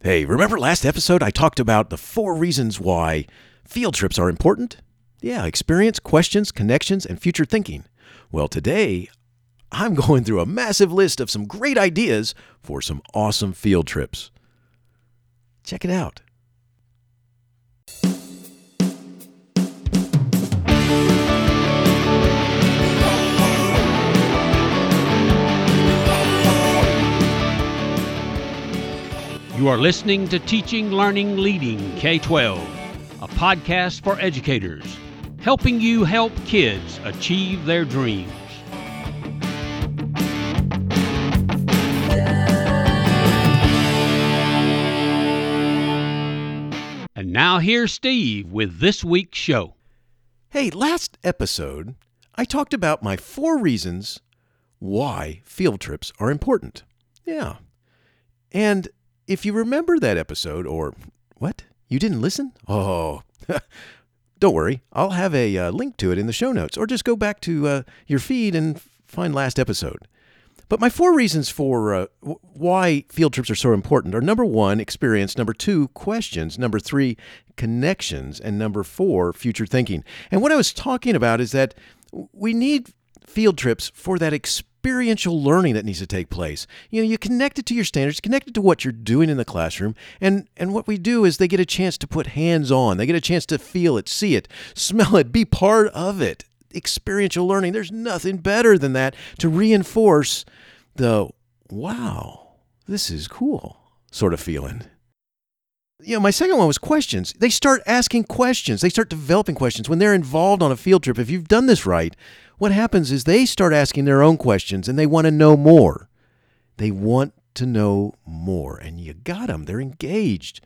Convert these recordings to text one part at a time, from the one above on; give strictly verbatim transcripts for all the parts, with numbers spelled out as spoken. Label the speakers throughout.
Speaker 1: Hey, remember last episode I talked about the four reasons why field trips are important? Yeah, experience, questions, connections, and future thinking. Well, today I'm going through a massive list of some great ideas for some awesome field trips. Check it out.
Speaker 2: You are listening to Teaching, Learning, Leading K twelve, a podcast for educators, helping you help kids achieve their dreams. And now here's Steve with this week's show.
Speaker 1: Hey, last episode I talked about my four reasons why field trips are important. Yeah. And if you remember that episode, or what? You didn't listen? Oh, don't worry. I'll have a uh, link to it in the show notes, or just go back to uh, your feed and find last episode. But my four reasons for uh, w- why field trips are so important are number one, experience, number two, questions, number three, connections, and number four, future thinking. And what I was talking about is that we need field trips for that experiential learning that needs to take place. You know, you connect it to your standards, connect it to what you're doing in the classroom, and, and what we do is they get a chance to put hands on. They get a chance to feel it, see it, smell it, be part of it. Experiential learning, there's nothing better than that to reinforce the, wow, this is cool sort of feeling. You know, my second one was questions. They start asking questions. They start developing questions. When they're involved on a field trip, if you've done this right, what happens is they start asking their own questions and they want to know more. They want to know more. And you got them. They're engaged.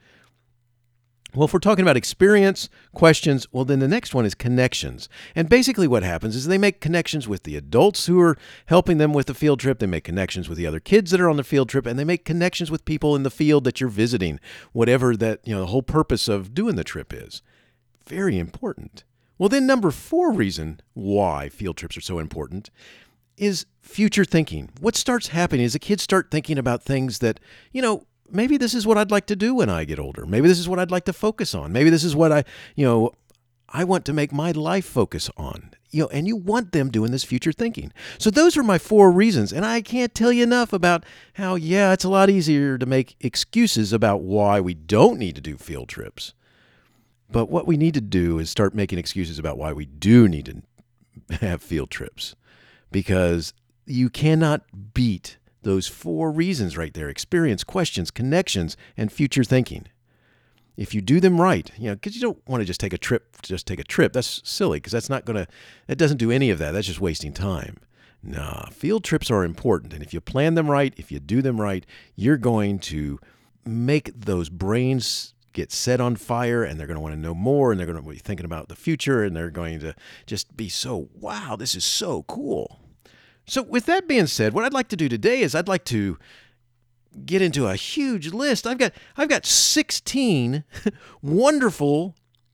Speaker 1: Well, if we're talking about experience, questions, well, then the next one is connections. And basically what happens is they make connections with the adults who are helping them with the field trip. They make connections with the other kids that are on the field trip, and they make connections with people in the field that you're visiting, whatever that, you know, the whole purpose of doing the trip is. Very important. Well, then number four reason why field trips are so important is future thinking. What starts happening is the kids start thinking about things that, you know, maybe this is what I'd like to do when I get older. Maybe this is what I'd like to focus on. Maybe this is what I, you know, I want to make my life focus on. You know, and you want them doing this future thinking. So those are my four reasons. And I can't tell you enough about how, yeah, it's a lot easier to make excuses about why we don't need to do field trips. But what we need to do is start making excuses about why we do need to have field trips. Because you cannot beat those four reasons right there: experience, questions, connections, and future thinking. If you do them right, you know, because you don't want to just take a trip, just take a trip. That's silly, because that's not going to, that doesn't do any of that. That's just wasting time. Nah, field trips are important. And if you plan them right, if you do them right, you're going to make those brains get set on fire, and they're going to want to know more, and they're going to be thinking about the future, and they're going to just be so, wow, this is so cool. So with that being said, what I'd like to do today is I'd like to get into a huge list. I've got I've got sixteen wonderful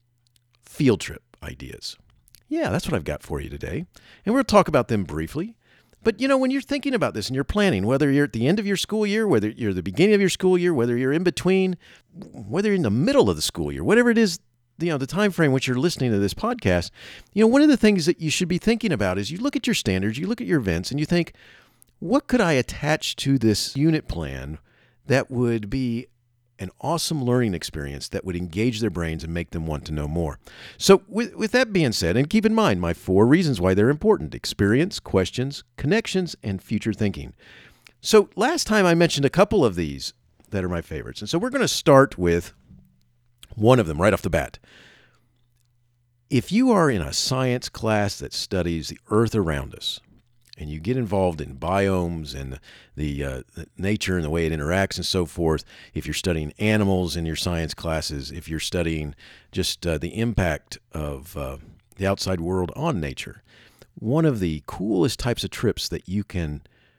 Speaker 1: field trip ideas. Yeah, that's what I've got for you today. And we'll talk about them briefly. But, you know, when you're thinking about this and you're planning, whether you're at the end of your school year, whether you're at the beginning of your school year, whether you're in between, whether you're in the middle of the school year, whatever it is, you know, the time frame which you're listening to this podcast, you know, one of the things that you should be thinking about is you look at your standards, you look at your events, and you think, what could I attach to this unit plan that would be an awesome learning experience that would engage their brains and make them want to know more? So with, with that being said, and keep in mind my four reasons why they're important: experience, questions, connections, and future thinking. So last time I mentioned a couple of these that are my favorites. And so we're going to start with one of them right off the bat. If you are in a science class that studies the earth around us, and you get involved in biomes and the, uh, the nature and the way it interacts and so forth, if you're studying animals in your science classes, if you're studying just uh, the impact of uh, the outside world on nature, one of the coolest types of trips that you can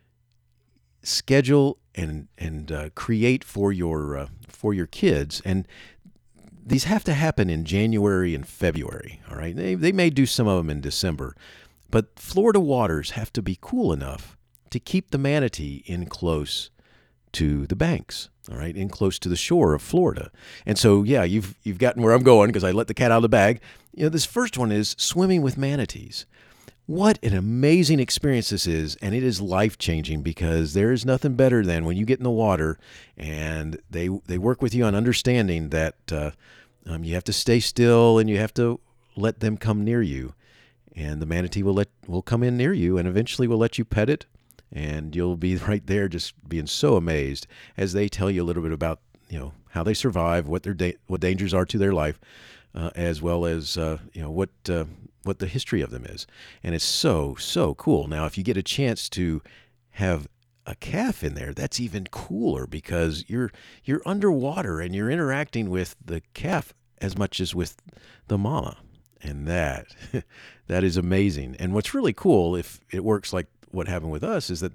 Speaker 1: schedule and and uh, create for your uh, for your kids, and these have to happen in January and February. All right, they they may do some of them in December. But Florida waters have to be cool enough to keep the manatee in close to the banks, all right, and close to the shore of Florida. And so, yeah, you've you've gotten where I'm going because I let the cat out of the bag. You know, this first one is swimming with manatees. What an amazing experience this is, and it is life-changing because there is nothing better than when you get in the water and they they work with you on understanding that uh, um, you have to stay still and you have to let them come near you, and the manatee will let will come in near you and eventually will let you pet it, and you'll be right there just being so amazed as they tell you a little bit about, you know, how they survive, what their da- what dangers are to their life, uh, as well as uh, you know what. Uh, what the history of them is. And it's so, so cool. Now, if you get a chance to have a calf in there, that's even cooler because you're you're underwater and you're interacting with the calf as much as with the mama. And that that is amazing. And what's really cool, if it works like what happened with us, is that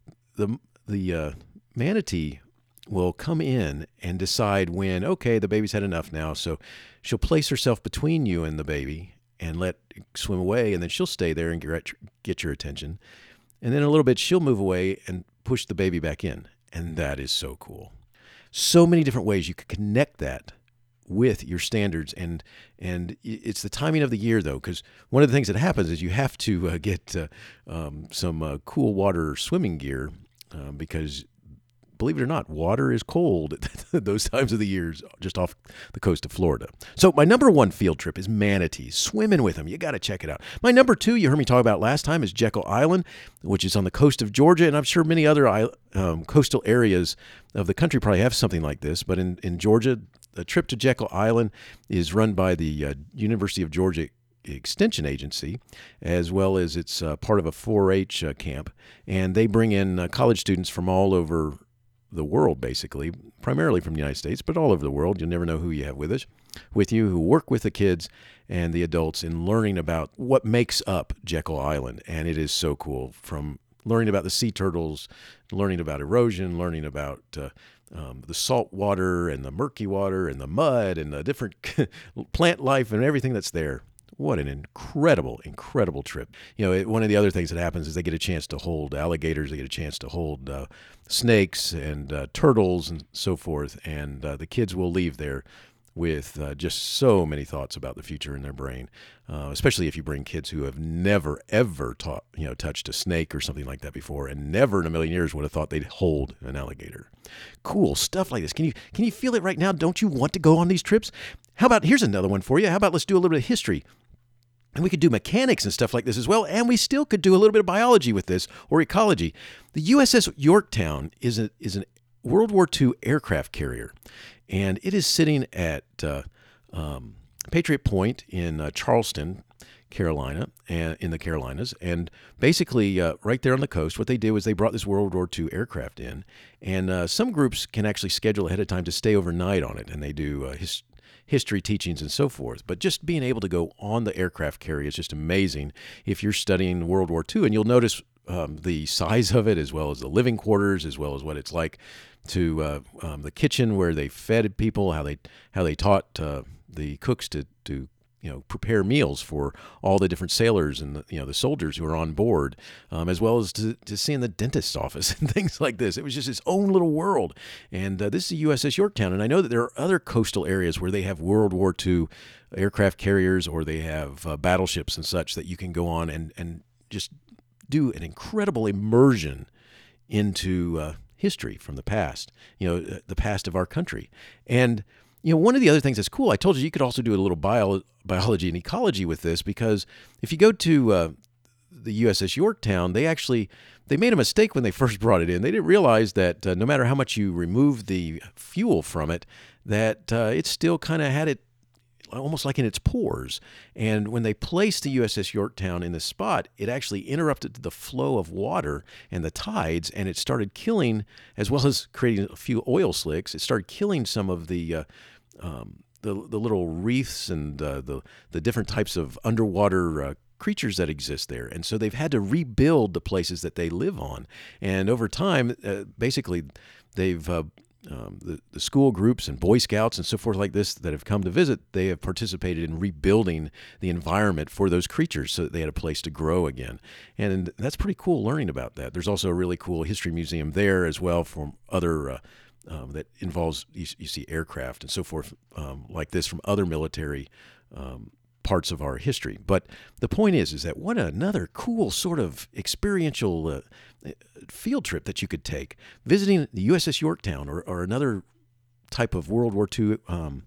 Speaker 1: the the uh, manatee will come in and decide when, okay, the baby's had enough now. So she'll place herself between you and the baby and let it swim away, and then she'll stay there and get get your attention. And then a little bit, she'll move away and push the baby back in. And that is so cool. So many different ways you could connect that with your standards. And and it's the timing of the year, though, because one of the things that happens is you have to uh, get uh, um, some uh, cool water swimming gear um, because, believe it or not, water is cold at those times of the years just off the coast of Florida. So my number one field trip is manatees, swimming with them. You got to check it out. My number two, you heard me talk about last time, is Jekyll Island, which is on the coast of Georgia, and I'm sure many other um, coastal areas of the country probably have something like this. But in, in Georgia, a trip to Jekyll Island is run by the uh, University of Georgia Extension Agency, as well as it's uh, part of a four H uh, camp, and they bring in uh, college students from all over the world, basically, primarily from the United States, but all over the world. You'll never know who you have with us, with you, who work with the kids and the adults in learning about what makes up Jekyll Island. And it is so cool, from learning about the sea turtles, learning about erosion, learning about uh, um, the salt water and the murky water and the mud and the different plant life and everything that's there. What an incredible, incredible trip. You know, it, one of the other things that happens is they get a chance to hold alligators, they get a chance to hold uh, snakes and uh, turtles and so forth, and uh, the kids will leave there with uh, just so many thoughts about the future in their brain, uh, especially if you bring kids who have never, ever taught, you know, touched a snake or something like that before, and never in a million years would have thought they'd hold an alligator. Cool stuff like this. Can you can you feel it right now? Don't you want to go on these trips? How about, here's another one for you. How about let's do a little bit of history? And we could do mechanics and stuff like this as well, and we still could do a little bit of biology with this, or ecology. The U S S Yorktown is a is a World War Two aircraft carrier, and it is sitting at uh, um, Patriot Point in uh, Charleston, Carolina, and in the Carolinas, and basically uh, right there on the coast. What they did was they brought this World War Two aircraft in, and uh, some groups can actually schedule ahead of time to stay overnight on it, and they do uh, his. history teachings and so forth. But just being able to go on the aircraft carrier is just amazing if you're studying World War Two. And you'll notice um, the size of it, as well as the living quarters, as well as what it's like to uh, um, the kitchen where they fed people, how they how they taught uh, the cooks to to you know prepare meals for all the different sailors and the, you know the soldiers who are on board, um, as well as to, to seeing the dentist's office and things like this. It was just its own little world. And uh, this is the U S S Yorktown, and I know that there are other coastal areas where they have World War Two aircraft carriers, or they have uh, battleships and such that you can go on and and just do an incredible immersion into uh, history from the past, you know, the past of our country. And you know, one of the other things that's cool, I told you you could also do a little bio, biology and ecology with this, because if you go to uh, the U S S Yorktown, they actually, they made a mistake when they first brought it in. They didn't realize that uh, no matter how much you remove the fuel from it, that uh, it still kind of had it almost like in its pores. And when they placed the U S S Yorktown in this spot, it actually interrupted the flow of water and the tides, and it started killing, as well as creating a few oil slicks, it started killing some of the uh, um, the, the little reefs and uh, the, the different types of underwater uh, creatures that exist there. And so they've had to rebuild the places that they live on. And over time, uh, basically, they've uh, um, the, the school groups and Boy Scouts and so forth like this that have come to visit, they have participated in rebuilding the environment for those creatures so that they had a place to grow again. And that's pretty cool learning about that. There's also a really cool history museum there as well from other uh, um, that involves, you, you see aircraft and so forth um, like this from other military um, parts of our history. But the point is, is that what another cool sort of experiential uh, field trip that you could take, visiting the U S S Yorktown or, or another type of World War Two um,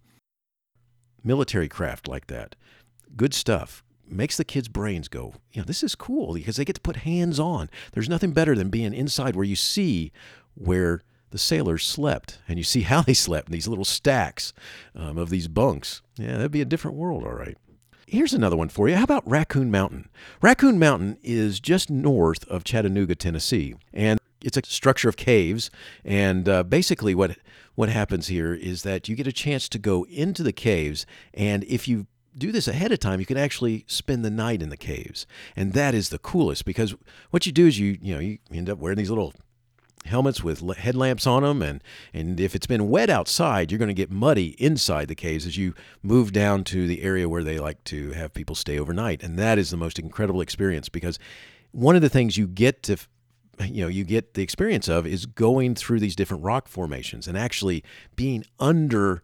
Speaker 1: military craft like that. Good stuff. Makes the kids' brains go, you know, this is cool because they get to put hands on. There's nothing better than being inside where you see where the sailors slept and you see how they slept in these little stacks um, of these bunks. Yeah, that'd be a different world, all right. Here's another one for you. How about Raccoon Mountain? Raccoon Mountain is just north of Chattanooga, Tennessee, and it's a structure of caves. And uh, basically what what happens here is that you get a chance to go into the caves, and if you do this ahead of time, you can actually spend the night in the caves. And that is the coolest, because what you do is you you know you end up wearing these little helmets with headlamps on them, and and if it's been wet outside, you're going to get muddy inside the caves as you move down to the area where they like to have people stay overnight. And that is the most incredible experience, because one of the things you get to you know you get the experience of is going through these different rock formations and actually being under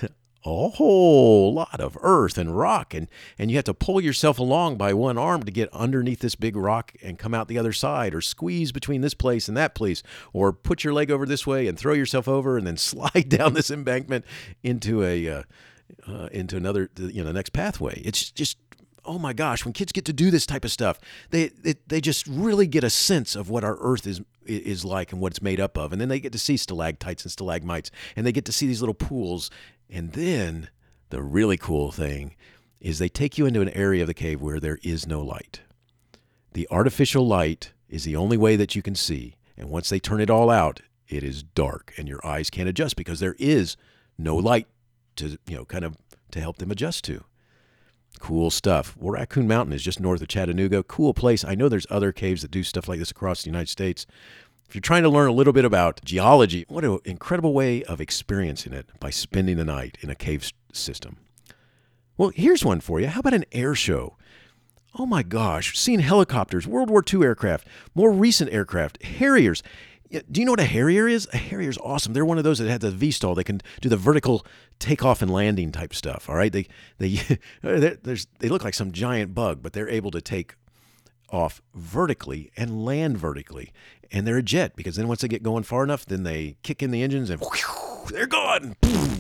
Speaker 1: a whole lot of earth and rock, and and you have to pull yourself along by one arm to get underneath this big rock and come out the other side, or squeeze between this place and that place, or put your leg over this way and throw yourself over and then slide down this embankment into a uh, uh, into another you know next pathway. It's just, oh my gosh, when kids get to do this type of stuff, they they, they just really get a sense of what our earth is is like and what it's made up of. And then they get to see stalactites and stalagmites, and they get to see these little pools. And then the really cool thing is they take you into an area of the cave where there is no light. The artificial light is the only way that you can see. And once they turn it all out, it is dark and your eyes can't adjust because there is no light to, you know, kind of to help them adjust to. Cool stuff. Well, Raccoon Mountain is just north of Chattanooga. Cool place. I know there's other caves that do stuff like this across the United States. If you're trying to learn a little bit about geology, what an incredible way of experiencing it by spending the night in a cave system. Well, here's one for you. How about an air show? Oh my gosh, seeing helicopters, World War Two aircraft, more recent aircraft, Harriers. Do you know what a Harrier is? A Harrier is awesome. They're one of those that have the V-stall. They can do the vertical takeoff and landing type stuff, all right? They they there's they look like some giant bug, but they're able to take off vertically and land vertically. And they're a jet, because then once they get going far enough, then they kick in the engines and whew, they're gone.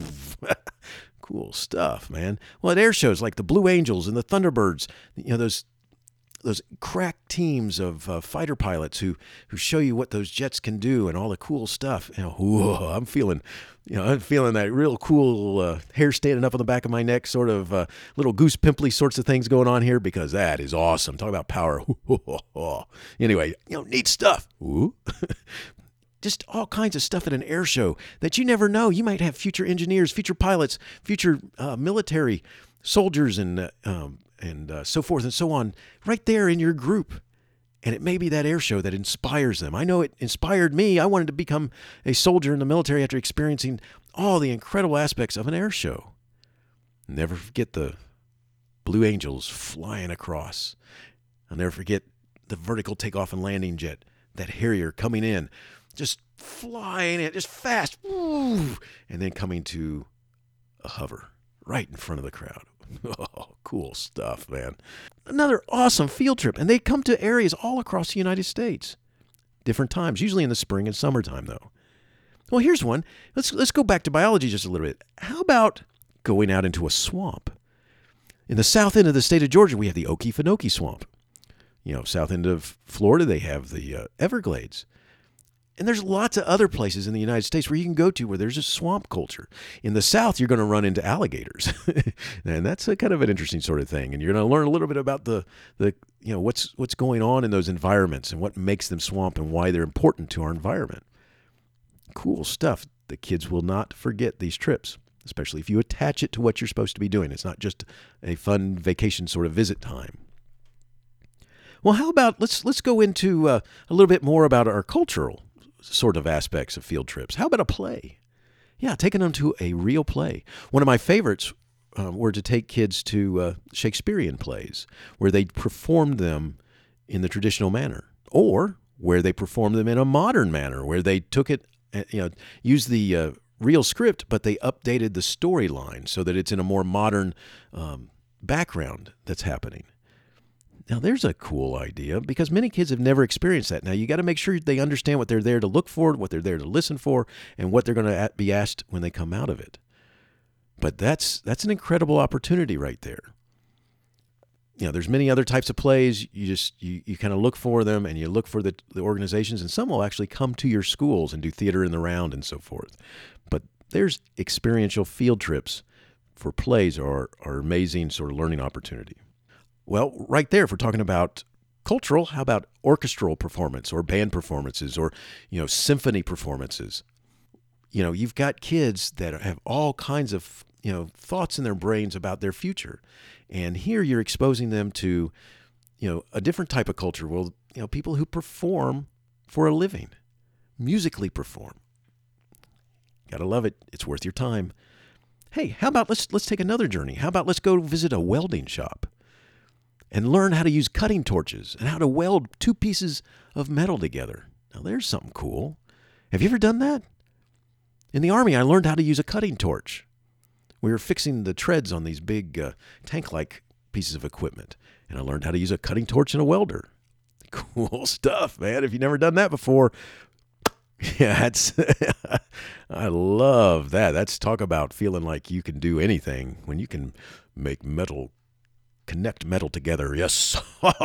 Speaker 1: Cool stuff, man. Well, at air shows like the Blue Angels and the Thunderbirds, you know, those those crack teams of uh, fighter pilots who who show you what those jets can do and all the cool stuff. You know, whoa, I'm feeling, you know, I'm feeling that real cool uh, hair standing up on the back of my neck, sort of uh, little goose pimply sorts of things going on here, because that is awesome. Talk about power. Anyway, you know, neat stuff. Just all kinds of stuff at an air show that you never know. You might have future engineers, future pilots, future uh, military soldiers, and uh, um, and uh, so forth and so on, right there in your group. And it may be that air show that inspires them. I know it inspired me. I wanted to become a soldier in the military after experiencing all the incredible aspects of an air show. Never forget the Blue Angels flying across. I'll never forget the vertical takeoff and landing jet, that Harrier coming in, just flying in, just fast, woo, and then coming to a hover right in front of the crowd. Oh, cool stuff, man. Another awesome field trip. And they come to areas all across the United States. Different times, usually in the spring and summertime, though. Well, here's one. Let's let's go back to biology just a little bit. How about going out into a swamp? In the south end of the state of Georgia, we have the Okefenokee Swamp. You know, south end of Florida, they have the uh, Everglades. And there's lots of other places in the United States where you can go to where there's a swamp culture. In the South, you're going to run into alligators. And that's a kind of an interesting sort of thing. And you're going to learn a little bit about the, the you know, what's what's going on in those environments and what makes them swamp and why they're important to our environment. Cool stuff. The kids will not forget these trips, especially if you attach it to what you're supposed to be doing. It's not just a fun vacation sort of visit time. Well, how about, let's let's go into uh, a little bit more about our cultural sort of aspects of field trips. How about a play? Yeah, taking them to a real play. One of my favorites um, were to take kids to uh, Shakespearean plays where they performed them in the traditional manner, or where they performed them in a modern manner, where they took it, you know, used the uh, real script, but they updated the storyline so that it's in a more modern um, background that's happening. Now, there's a cool idea because many kids have never experienced that. Now, you got to make sure they understand what they're there to look for, what they're there to listen for, and what they're going to be asked when they come out of it. But that's that's an incredible opportunity right there. You know, there's many other types of plays. You just you, you kind of look for them, and you look for the, the organizations, and some will actually come to your schools and do theater in the round and so forth. But there's experiential field trips for plays are are amazing sort of learning opportunity. Well, right there, if we're talking about cultural, how about orchestral performance or band performances or, you know, symphony performances? You know, you've got kids that have all kinds of, you know, thoughts in their brains about their future. And here you're exposing them to, you know, a different type of culture. Well, you know, people who perform for a living, musically perform. Gotta love it. It's worth your time. Hey, how about let's let's take another journey. How about let's go visit a welding shop and learn how to use cutting torches and how to weld two pieces of metal together. Now, there's something cool. Have you ever done that? In the Army, I learned how to use a cutting torch. We were fixing the treads on these big uh, tank-like pieces of equipment, and I learned how to use a cutting torch and a welder. Cool stuff, man. If you've never done that before, yeah, that's I love that. That's talk about feeling like you can do anything when you can make metal connect metal together, yes,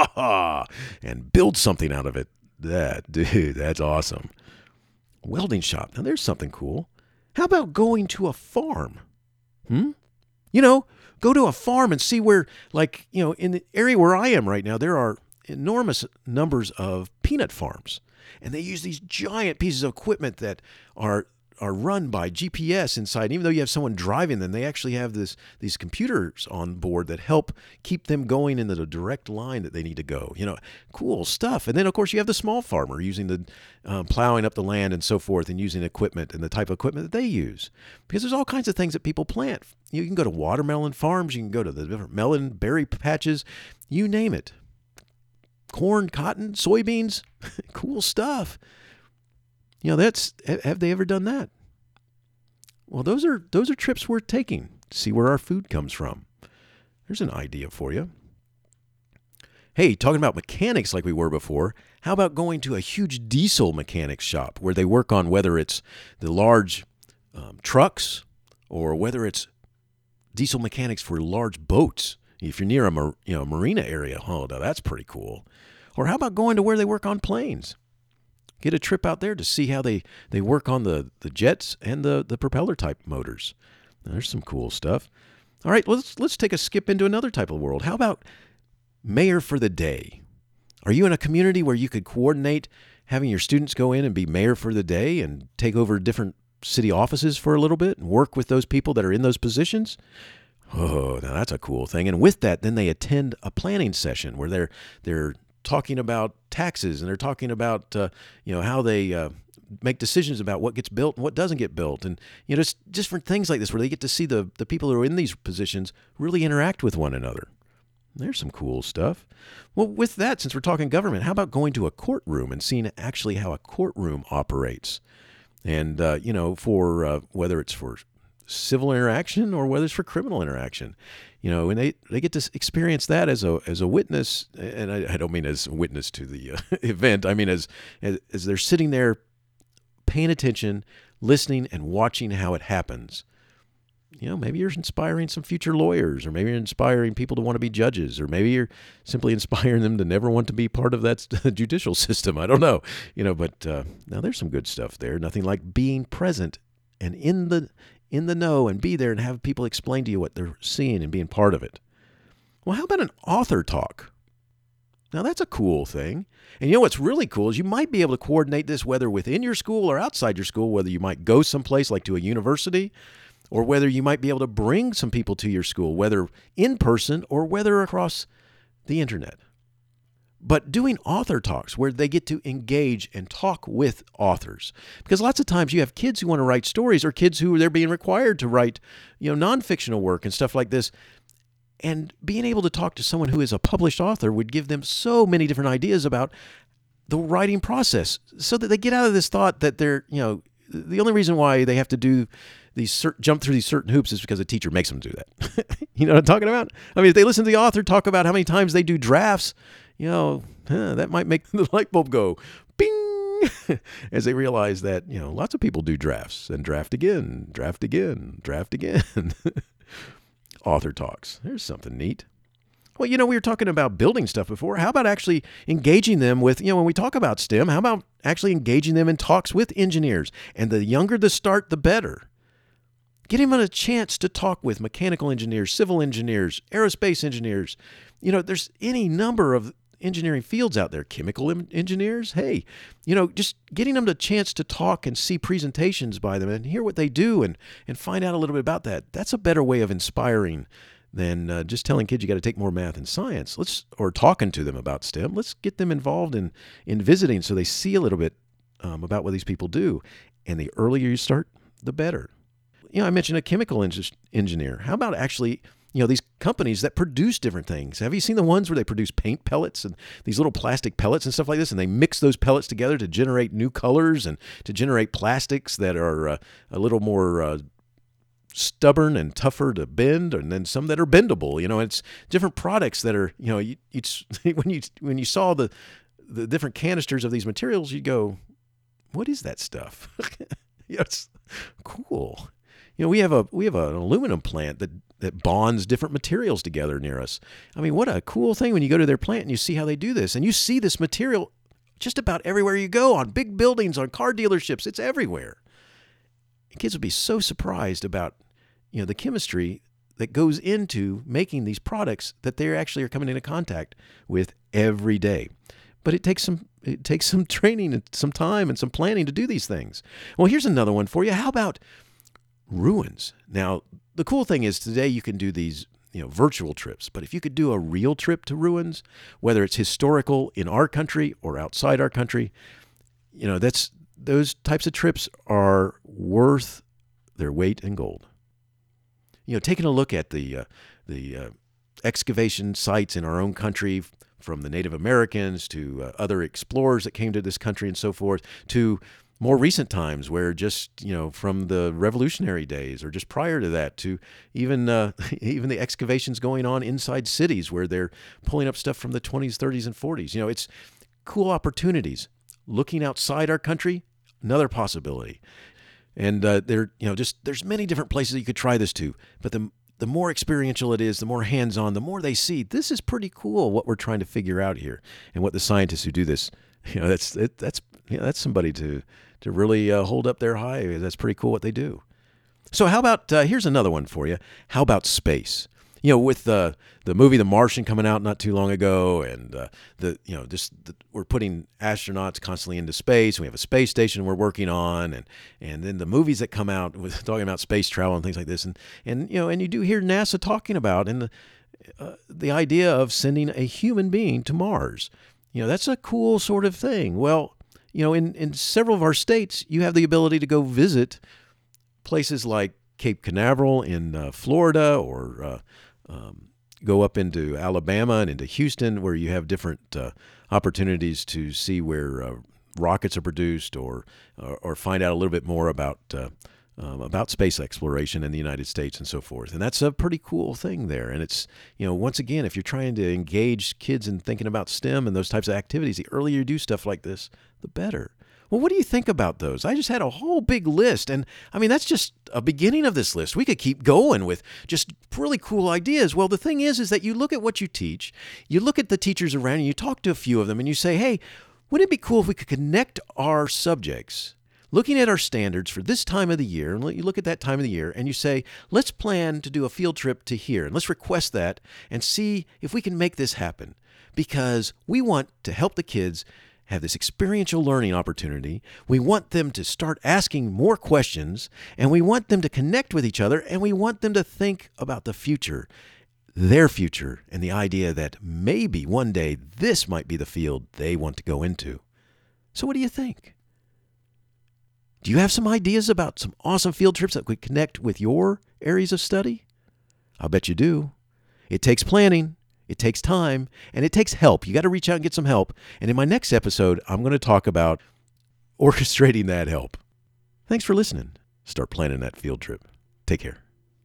Speaker 1: and build something out of it. That, dude, that's awesome. Welding shop. Now, there's something cool. How about going to a farm? Hmm? You know, go to a farm and see where, like, you know, in the area where I am right now, there are enormous numbers of peanut farms. And they use these giant pieces of equipment that are are run by G P S inside. Even though you have someone driving them, they actually have this these computers on board that help keep them going in the direct line that they need to go. You know, cool stuff. And then, of course, you have the small farmer using the um, plowing up the land and so forth and using equipment and the type of equipment that they use. Because there's all kinds of things that people plant. You can go to watermelon farms. You can go to the different melon, berry patches. You name it. Corn, cotton, soybeans. Cool stuff. You know, that's, have they ever done that? Well, those are those are trips worth taking to see where our food comes from. There's an idea for you. Hey, talking about mechanics like we were before, how about going to a huge diesel mechanics shop where they work on whether it's the large um, trucks or whether it's diesel mechanics for large boats? If you're near a mar- you know marina area, oh, now that's pretty cool. Or how about going to where they work on planes? Get a trip out there to see how they, they work on the, the jets and the, the propeller type motors. Now, there's some cool stuff. All right, let's let's take a skip into another type of world. How about mayor for the day? Are you in a community where you could coordinate having your students go in and be mayor for the day and take over different city offices for a little bit and work with those people that are in those positions? Oh, now that's a cool thing. And with that, then they attend a planning session where they're they're talking about taxes and they're talking about uh, you know how they uh, make decisions about what gets built and what doesn't get built, and you know just different things like this where they get to see the the people who are in these positions really interact with one another. There's some cool stuff. Well, with that, since we're talking government, how about going to a courtroom and seeing actually how a courtroom operates, and uh, you know for uh, whether it's for civil interaction or whether it's for criminal interaction. You know, and they, they get to experience that as a as a witness, and I, I don't mean as a witness to the uh, event. I mean as, as as they're sitting there paying attention, listening, and watching how it happens. You know, maybe you're inspiring some future lawyers, or maybe you're inspiring people to want to be judges, or maybe you're simply inspiring them to never want to be part of that judicial system. I don't know. You know, but uh, now there's some good stuff there. Nothing like being present and in the in the know and be there and have people explain to you what they're seeing and being part of it. Well, how about an author talk? Now, that's a cool thing. And you know what's really cool is you might be able to coordinate this whether within your school or outside your school, whether you might go someplace like to a university, or whether you might be able to bring some people to your school, whether in person or whether across the internet. but doing author talks where they get to engage and talk with authors. Because lots of times you have kids who want to write stories or kids who they're being required to write, you know, non-fictional work and stuff like this. And being able to talk to someone who is a published author would give them so many different ideas about the writing process so that they get out of this thought that they're, you know, the only reason why they have to do these cert- jump through these certain hoops is because a teacher makes them do that. You know what I'm talking about? I mean, if they listen to the author talk about how many times they do drafts, you know, huh, that might make the light bulb go bing as they realize that, you know, lots of people do drafts and draft again, draft again, draft again. Author talks. There's something neat. Well, you know, we were talking about building stuff before. How about actually engaging them with, you know, when we talk about STEM, how about actually engaging them in talks with engineers? And the younger the start, the better. Get him a chance to talk with mechanical engineers, civil engineers, aerospace engineers. You know, there's any number of engineering fields out there. Chemical engineers. Hey, you know, just getting them a chance to talk and see presentations by them and hear what they do and, and find out a little bit about that. That's a better way of inspiring than uh, just telling kids you got to take more math and science. Let's or talking to them about STEM. Let's get them involved in in visiting so they see a little bit um, about what these people do. And the earlier you start, the better. You know, I mentioned a chemical en- engineer. How about actually, you know, these companies that produce different things? Have you seen the ones where they produce paint pellets and these little plastic pellets and stuff like this, and they mix those pellets together to generate new colors and to generate plastics that are uh, a little more uh, stubborn and tougher to bend, and then some that are bendable. You know, it's different products that are, you know, you, it's when you when you saw the the different canisters of these materials, you go, what is that stuff? Yeah, it's cool. You know, we have a we have an aluminum plant that that bonds different materials together near us. I mean, what a cool thing when you go to their plant and you see how they do this, and you see this material just about everywhere you go, on big buildings, on car dealerships. It's everywhere. Kids would be so surprised about, you know, the chemistry that goes into making these products that they actually are coming into contact with every day. But it takes some it takes some training and some time and some planning to do these things. Well, here's another one for you. How about ruins? Now, the cool thing is today you can do these, you know, virtual trips. But if you could do a real trip to ruins, whether it's historical in our country or outside our country, you know, that's those types of trips are worth their weight in gold. You know, taking a look at the uh, the uh, excavation sites in our own country, from the Native Americans to uh, other explorers that came to this country and so forth, to more recent times where just, you know, from the Revolutionary days or just prior to that, to even uh, even the excavations going on inside cities where they're pulling up stuff from the twenties, thirties, and forties. You know, it's cool opportunities. Looking outside our country, another possibility. And uh, there, you know, just there's many different places you could try this to. But the the more experiential it is, the more hands-on, the more they see. This is pretty cool what we're trying to figure out here, and what the scientists who do this, you know, that's it, that's you know, that's somebody to to really uh, hold up their high. That's pretty cool what they do. So how about uh, here's another one for you. How about space? You know, with the the movie The Martian coming out not too long ago, and uh, the you know just the, we're putting astronauts constantly into space. We have a space station we're working on, and and then the movies that come out with talking about space travel and things like this, and and you know, and you do hear NASA talking about and the uh, the idea of sending a human being to Mars. You know, that's a cool sort of thing. Well, you know, in in several of our states, you have the ability to go visit places like Cape Canaveral in uh, Florida, or uh, um, go up into Alabama and into Houston, where you have different uh, opportunities to see where uh, rockets are produced, or, or or find out a little bit more about uh, um, about space exploration in the United States and so forth. And that's a pretty cool thing there. And it's, you know, once again, if you're trying to engage kids in thinking about STEM and those types of activities, the earlier you do stuff like this, the better. Well, what do you think about those? I just had a whole big list. And I mean, that's just a beginning of this list. We could keep going with just really cool ideas. Well, the thing is, is that you look at what you teach, you look at the teachers around you, you talk to a few of them, and you say, hey, wouldn't it be cool if we could connect our subjects, looking at our standards for this time of the year, and you look at that time of the year, and you say, let's plan to do a field trip to here, and let's request that and see if we can make this happen, because we want to help the kids have this experiential learning opportunity. We want them to start asking more questions, and we want them to connect with each other, and we want them to think about the future. their future and the idea that maybe one day this might be the field they want to go into. So what do you think? Do you have some ideas about some awesome field trips that would connect with your areas of study? I'll bet you do. It takes planning, it takes time, and it takes help. You got to reach out and get some help. And in my next episode, I'm going to talk about orchestrating that help. Thanks for listening. Start planning that field trip. Take care.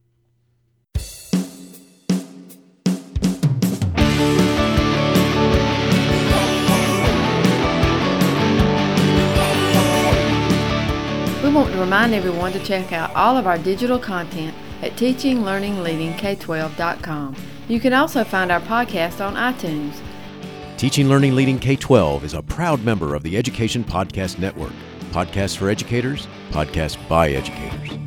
Speaker 3: We want to remind everyone to check out all of our digital content at teaching learning leading K twelve dot com. You can also find our podcast on iTunes.
Speaker 1: Teaching Learning Leading K twelve is a proud member of the Education Podcast Network. Podcasts for educators, podcasts by educators.